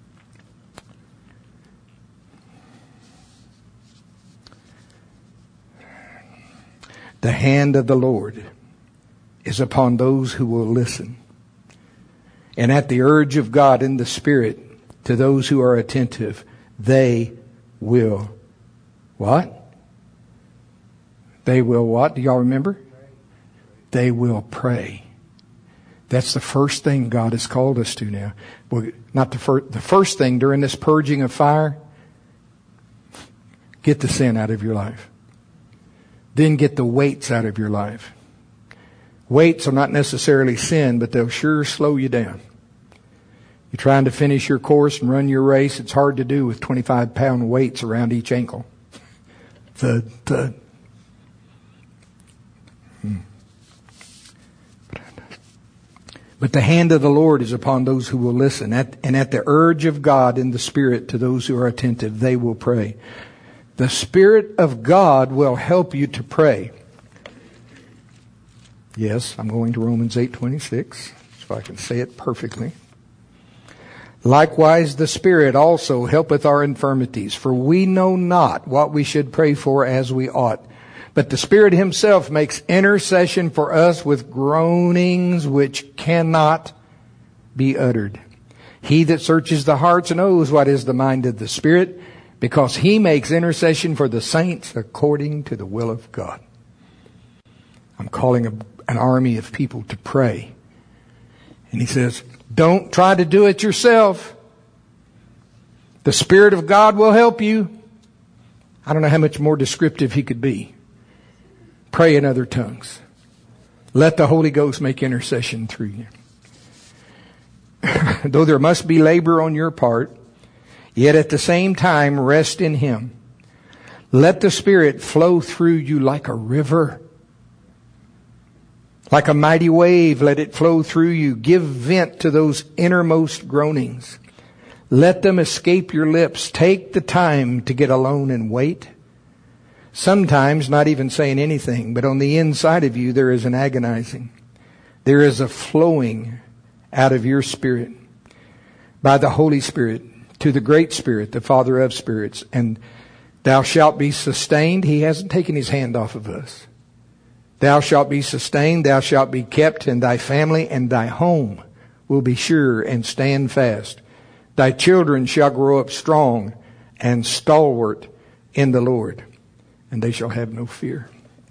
The hand of the Lord is upon those who will listen. And at the urge of God in the Spirit, to those who are attentive, they will what? They will what? Do y'all remember? They will pray. That's the first thing God has called us to now. Well, not the first, the first thing during this purging of fire, get the sin out of your life. Then get the weights out of your life. Weights are not necessarily sin, but they'll sure slow you down. You're trying to finish your course and run your race. It's hard to do with twenty-five pound weights around each ankle. Thud, thud. Hmm. But the hand of the Lord is upon those who will listen. At, and at the urge of God in the Spirit, to those who are attentive, they will pray. The Spirit of God will help you to pray. Yes, I'm going to Romans eight twenty-six, so I can say it perfectly. Likewise, the Spirit also helpeth our infirmities, for we know not what we should pray for as we ought. But the Spirit Himself makes intercession for us with groanings which cannot be uttered. He that searches the hearts knows what is the mind of the Spirit, because He makes intercession for the saints according to the will of God. I'm calling a, an army of people to pray. And He says, don't try to do it yourself. The Spirit of God will help you. I don't know how much more descriptive He could be. Pray in other tongues. Let the Holy Ghost make intercession through you. Though there must be labor on your part, yet at the same time rest in Him. Let the Spirit flow through you like a river. Like a mighty wave, let it flow through you. Give vent to those innermost groanings. Let them escape your lips. Take the time to get alone and wait. Sometimes not even saying anything, but on the inside of you there is an agonizing. There is a flowing out of your spirit by the Holy Spirit to the great Spirit, the Father of spirits. And thou shalt be sustained. He hasn't taken his hand off of us. Thou shalt be sustained. Thou shalt be kept, and thy family and thy home will be sure and stand fast. Thy children shall grow up strong and stalwart in the Lord, and they shall have no fear.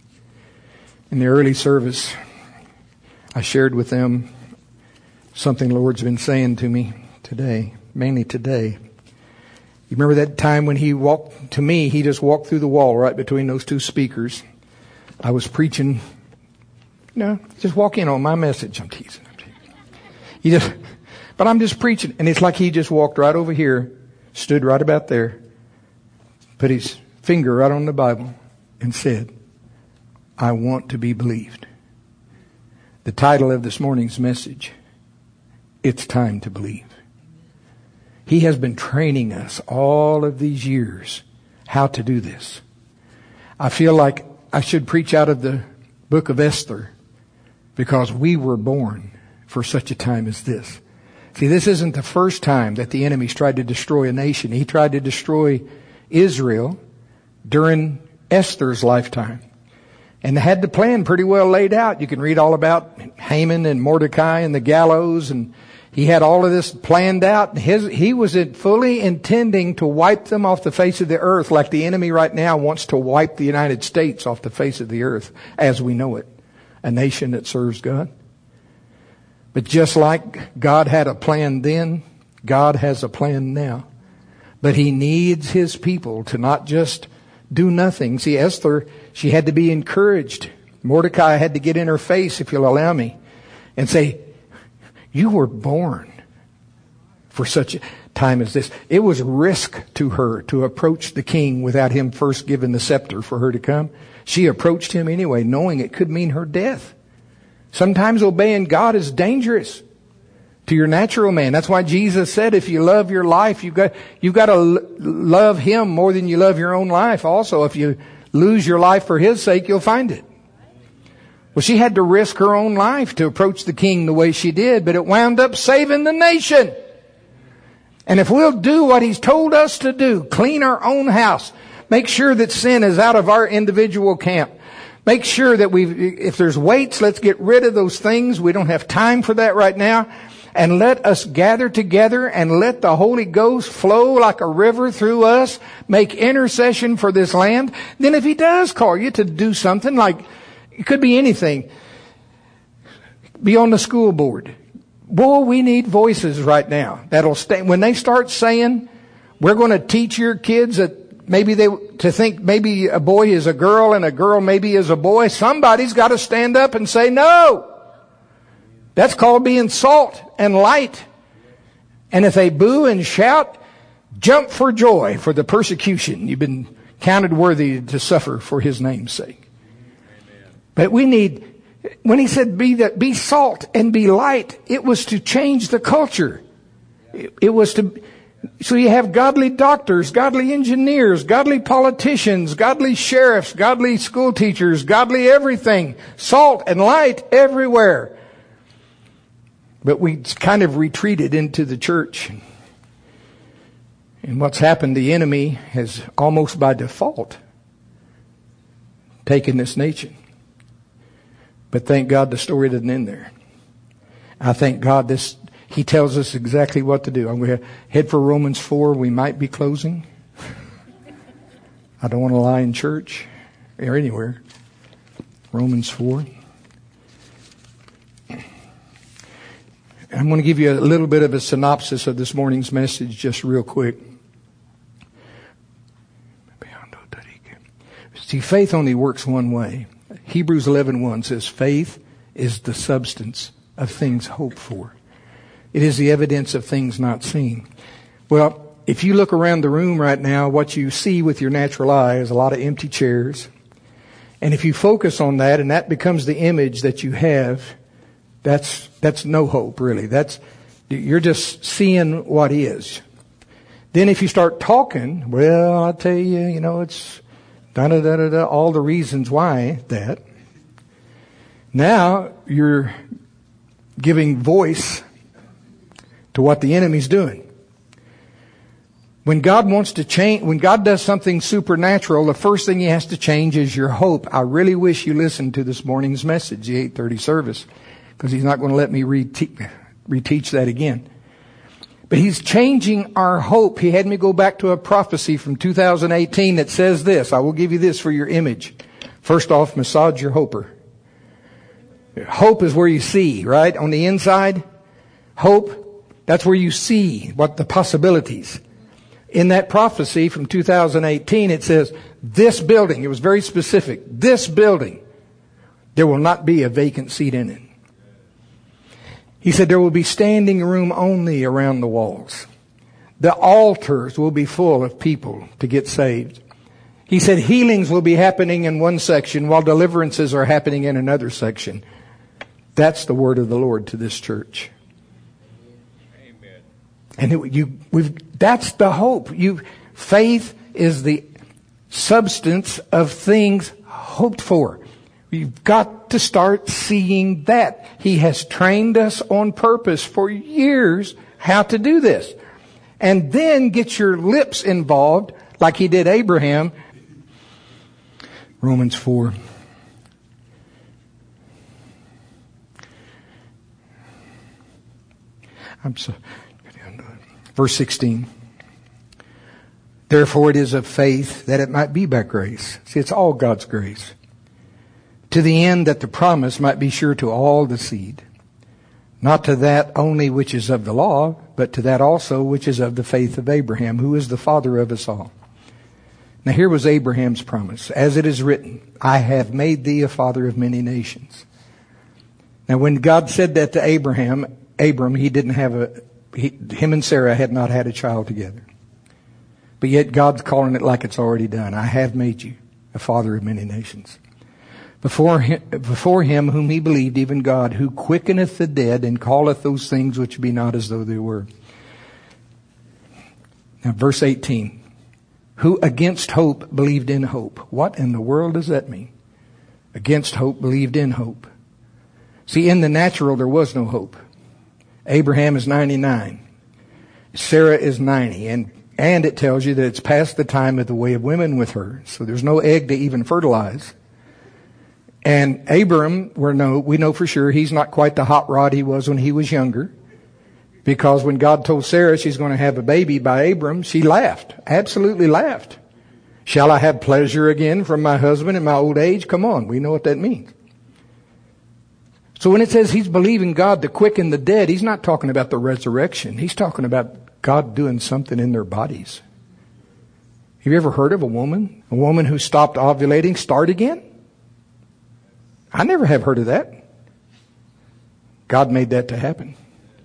In the early service, I shared with them something the Lord's been saying to me today, mainly today. You remember that time when he walked, to me, he just walked through the wall right between those two speakers. I was preaching, you know, just walk in on my message. I'm teasing, I'm teasing. He just, but I'm just preaching, and it's like he just walked right over here, stood right about there, put his finger right on the Bible, and said, I want to be believed. The title of this morning's message, It's Time to Believe. He has been training us all of these years how to do this. I feel like I should preach out of the book of Esther because we were born for such a time as this. See, this isn't the first time that the enemy's tried to destroy a nation. He tried to destroy Israel during Esther's lifetime. And they had the plan pretty well laid out. You can read all about Haman and Mordecai and the gallows, and he had all of this planned out. His, he was fully intending to wipe them off the face of the earth, like the enemy right now wants to wipe the United States off the face of the earth as we know it, a nation that serves God. But just like God had a plan then, God has a plan now. But he needs his people to not just do nothing. See, Esther, she had to be encouraged. Mordecai had to get in her face, if you'll allow me, and say, you were born for such a time as this. It was risk to her to approach the king without him first giving the scepter for her to come. She approached him anyway, knowing it could mean her death. Sometimes obeying God is dangerous to your natural man. That's why Jesus said, if you love your life, you've got, you've got to l- love him more than you love your own life. Also, if you lose your life for his sake, you'll find it. Well, she had to risk her own life to approach the king the way she did, but it wound up saving the nation. And if we'll do what he's told us to do, clean our own house, make sure that sin is out of our individual camp, make sure that we, if there's weights, let's get rid of those things. We don't have time for that right now. And let us gather together and let the Holy Ghost flow like a river through us, make intercession for this land. Then if he does call you to do something, like it could be anything, be on the school board. Boy, we need voices right now that'll stay. When they start saying, we're going to teach your kids that maybe they, to think maybe a boy is a girl and a girl maybe is a boy, somebody's got to stand up and say no. That's called being salt and light. And if they boo and shout, jump for joy for the persecution you've been counted worthy to suffer for his name's sake. Amen. But we need, when he said be that, be salt and be light, it was to change the culture. It, it was to, so you have godly doctors, godly engineers, godly politicians, godly sheriffs, godly school teachers, godly everything, salt and light everywhere. But we kind of retreated into the church. And what's happened, the enemy has almost by default taken this nation. But thank God the story doesn't end there. I thank God this, he tells us exactly what to do. I'm going to head for Romans four. We might be closing. I don't want to lie in church or anywhere. Romans four. I'm going to give you a little bit of a synopsis of this morning's message just real quick. See, faith only works one way. Hebrews eleven one says, faith is the substance of things hoped for. It is the evidence of things not seen. Well, if you look around the room right now, what you see with your natural eye is a lot of empty chairs. And if you focus on that and that becomes the image that you have, That's, that's no hope, really. That's, you're just seeing what is. Then if you start talking, well, I'll tell you, you know, it's da da da da da, all the reasons why that. Now you're giving voice to what the enemy's doing. When God wants to change, when God does something supernatural, the first thing He has to change is your hope. I really wish you listened to this morning's message, the eight thirty service, because He's not going to let me rete- reteach that again. But He's changing our hope. He had me go back to a prophecy from two thousand eighteen that says this. I will give you this for your image. First off, massage your hoper. Hope is where you see, right? On the inside, hope, that's where you see what the possibilities. In that prophecy from two thousand eighteen, it says, this building, it was very specific, this building, there will not be a vacant seat in it. He said there will be standing room only around the walls. The altars will be full of people to get saved. He said healings will be happening in one section while deliverances are happening in another section. That's the word of the Lord to this church. And it, you, we've, that's the hope. You, faith is the substance of things hoped for. You've got to start seeing that. He has trained us on purpose for years how to do this. And then get your lips involved like He did Abraham. Romans four. I'm so... Verse sixteen. Therefore it is of faith that it might be by grace. See, it's all God's grace. To the end that the promise might be sure to all the seed. Not to that only which is of the law, but to that also which is of the faith of Abraham, who is the father of us all. Now here was Abraham's promise. As it is written, I have made thee a father of many nations. Now when God said that to Abraham, Abram, he didn't have a... He, him and Sarah had not had a child together. But yet God's calling it like it's already done. I have made you a father of many nations. Before him, before him whom he believed, even God, who quickeneth the dead and calleth those things which be not as though they were. Now verse eighteen. Who against hope believed in hope. What in the world does that mean? Against hope believed in hope. See, in the natural there was no hope. Abraham is ninety-nine. Sarah is ninety. And, and it tells you that it's past the time of the way of women with her. So there's no egg to even fertilize. And Abram, we're no, we know for sure he's not quite the hot rod he was when he was younger. Because when God told Sarah she's going to have a baby by Abram, she laughed. Absolutely laughed. Shall I have pleasure again from my husband in my old age? Come on, we know what that means. So when it says he's believing God to quicken the dead, he's not talking about the resurrection. He's talking about God doing something in their bodies. Have you ever heard of a woman, a woman who stopped ovulating, start again? I never have heard of that. God made that to happen.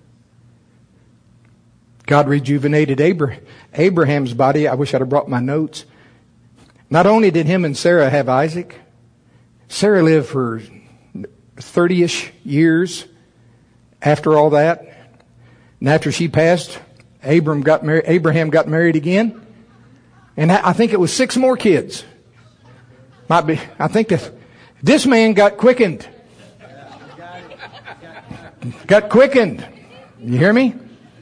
God rejuvenated Abraham's body. I wish I'd have brought my notes. Not only did him and Sarah have Isaac, Sarah lived for thirty-ish years after all that. And after she passed, Abram got married, Abraham got married again. And I think it was six more kids. Might be, I think that this man got quickened. Got quickened. You hear me?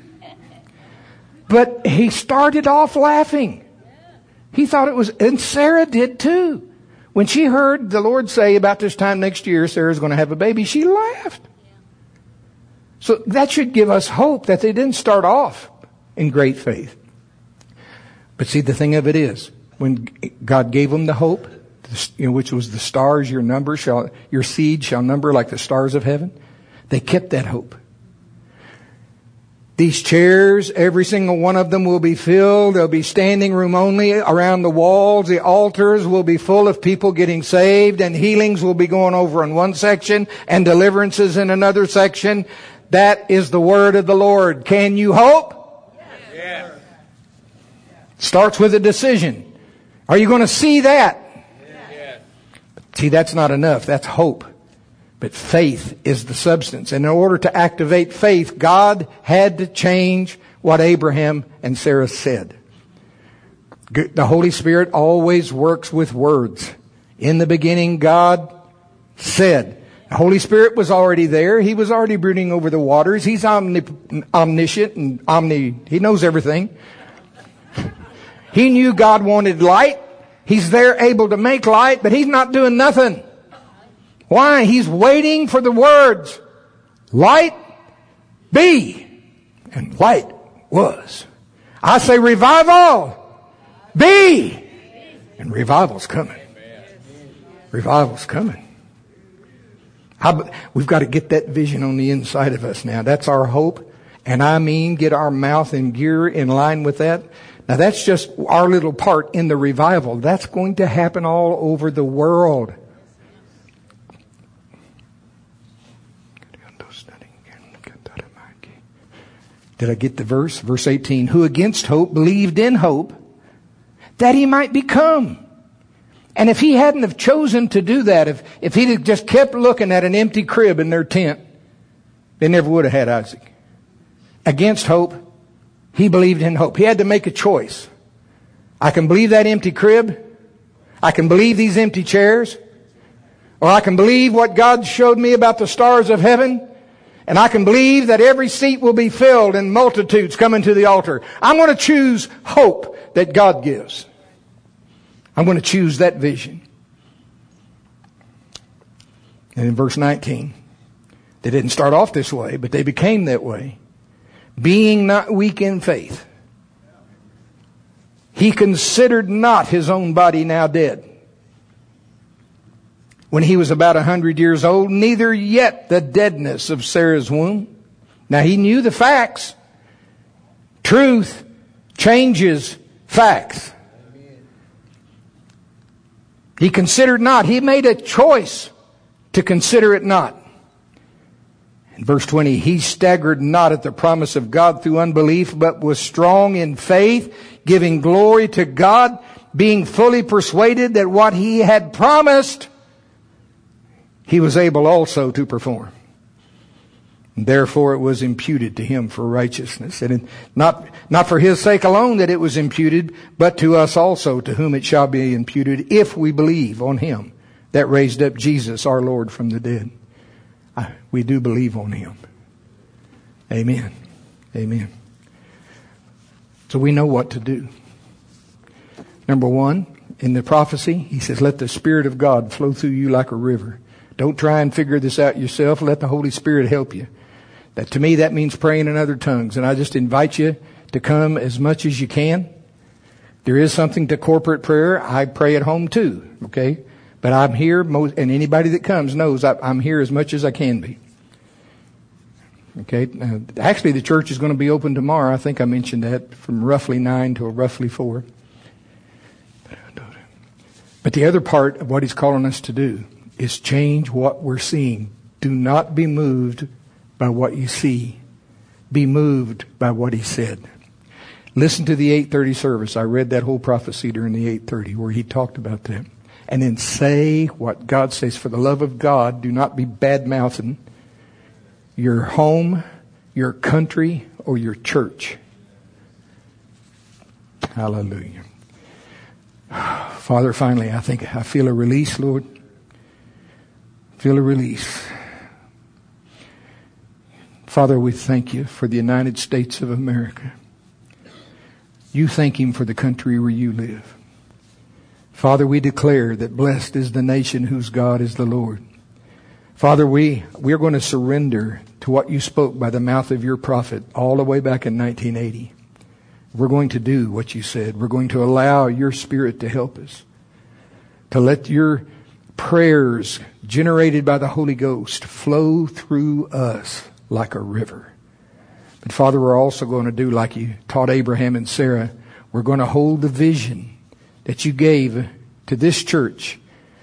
But he started off laughing. He thought it was, and Sarah did too. When she heard the Lord say about this time next year, Sarah's going to have a baby, she laughed. So that should give us hope that they didn't start off in great faith. But see, the thing of it is, when God gave them the hope, you know, which was the stars, your number shall, your seed shall number like the stars of heaven, they kept that hope. These chairs, every single one of them will be filled. There'll be standing room only around the walls. The altars will be full of people getting saved, and healings will be going over in one section and deliverances in another section. That is the word of the Lord. Can you hope? Yes. Starts with a decision. Are you going to see that? Yes. See, that's not enough. That's hope. But faith is the substance. And in order to activate faith, God had to change what Abraham and Sarah said. The Holy Spirit always works with words. In the beginning, God said. The Holy Spirit was already there. He was already brooding over the waters. He's omni- omniscient and omni... He knows everything. He knew God wanted light. He's there able to make light, but He's not doing nothing. Why? He's waiting for the words. Light be. And light was. I say revival be. And revival's coming. Revival's coming. How, we've got to get that vision on the inside of us now. That's our hope. And I mean get our mouth in gear in line with that. Now that's just our little part in the revival. That's going to happen all over the world. Did I get the verse? Verse eighteen. Who against hope believed in hope that he might become. And if he hadn't have chosen to do that, if, if he'd have just kept looking at an empty crib in their tent, they never would have had Isaac. Against hope, he believed in hope. He had to make a choice. I can believe that empty crib. I can believe these empty chairs. Or I can believe what God showed me about the stars of heaven. And I can believe that every seat will be filled and multitudes coming to the altar. I'm going to choose hope that God gives. I'm going to choose that vision. And in verse nineteen, they didn't start off this way, but they became that way. Being not weak in faith, he considered not his own body now dead, when he was about a hundred years old, neither yet the deadness of Sarah's womb. Now he knew the facts. Truth changes facts. He considered not. He made a choice to consider it not. In verse twenty, he staggered not at the promise of God through unbelief, but was strong in faith, giving glory to God, being fully persuaded that what he had promised, he was able also to perform. And therefore it was imputed to him for righteousness. And not, not for his sake alone that it was imputed, but to us also, to whom it shall be imputed, if we believe on him that raised up Jesus our Lord from the dead. I, we do believe on him. Amen. Amen. So we know what to do. Number one, in the prophecy, he says, let the Spirit of God flow through you like a river. Don't try and figure this out yourself. Let the Holy Spirit help you. That, to me, that means praying in other tongues. And I just invite you to come as much as you can. There is something to corporate prayer. I pray at home too. Okay? But I'm here, most, and anybody that comes knows I, I'm here as much as I can be. Okay? Uh, actually, the church is going to be open tomorrow. I think I mentioned that, from roughly nine to roughly four. But the other part of what he's calling us to do is change what we're seeing. Do not be moved by what you see. Be moved by what he said. Listen to the eight thirty service. I read that whole prophecy during the eight thirty where he talked about that. And then say what God says. For the love of God, do not be bad-mouthing your home, your country, or your church. Hallelujah. Father, finally, I think I feel a release, Lord. Feel a release. Father, we thank you for the United States of America. You thank him for the country where you live. Father, we declare that blessed is the nation whose God is the Lord. Father, we, we're going to surrender to what you spoke by the mouth of your prophet all the way back in nineteen eighty. We're going to do what you said. We're going to allow your Spirit to help us. To let your prayers generated by the Holy Ghost flow through us like a river. But Father, we're also going to do like you taught Abraham and Sarah. We're going to hold the vision that you gave to this church.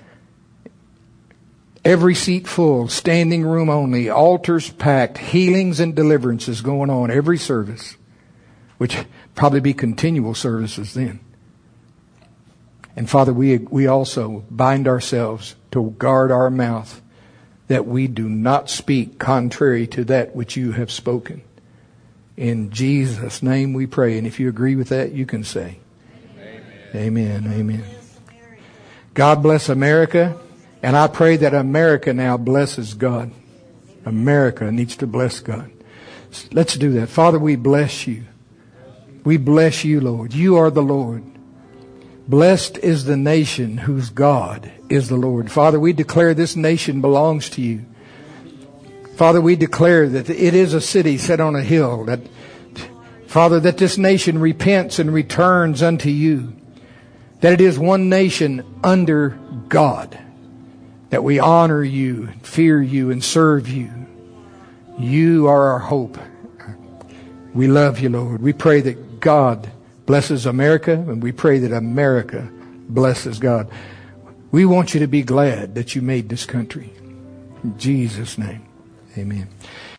Every seat full, standing room only, altars packed, healings and deliverances going on every service, which probably be continual services then. And Father, we we also bind ourselves to guard our mouth that we do not speak contrary to that which you have spoken. In Jesus' name we pray. And if you agree with that, you can say, Amen. Amen. Amen. God bless America. And I pray that America now blesses God. America needs to bless God. Let's do that. Father, we bless you. We bless you, Lord. You are the Lord. Blessed is the nation whose God is the Lord. Father, we declare this nation belongs to you. Father, we declare that it is a city set on a hill. That, Father, that this nation repents and returns unto you. That it is one nation under God. That we honor you, fear you, and serve you. You are our hope. We love you, Lord. We pray that God blesses America, and we pray that America blesses God. We want you to be glad that you made this country. In Jesus' name, amen.